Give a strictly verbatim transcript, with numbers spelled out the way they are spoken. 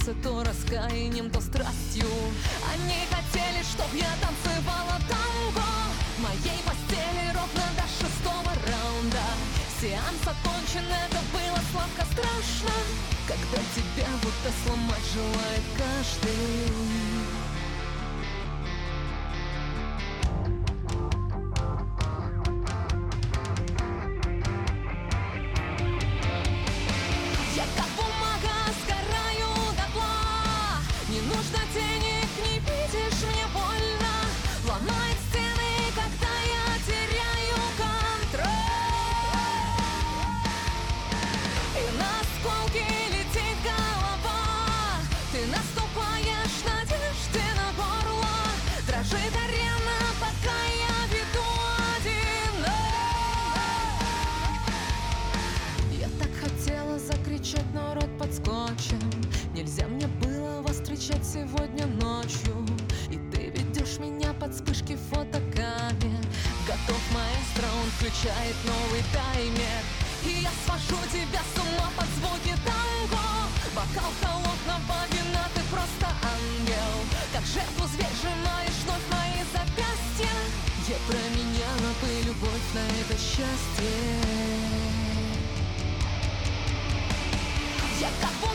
сердце то раскаянием, то страстью. Они хотели, чтоб я танцевала танго в моей постели ровно до шестого раунда. Сеанс окончен, это было сладко страшно, когда тебя будто сломать желает каждый. Но рот подскочен. Нельзя мне было вас встречать сегодня ночью, и ты ведешь меня под вспышки фотокамер. Готов маэстро, он включает новый таймер, и я свожу тебя с ума под звуки танго. Бокал холодного вина, ты просто ангел. Как жертву зверь сжимаешь вновь мои запястья. Я променяла бы любовь на это счастье. Я как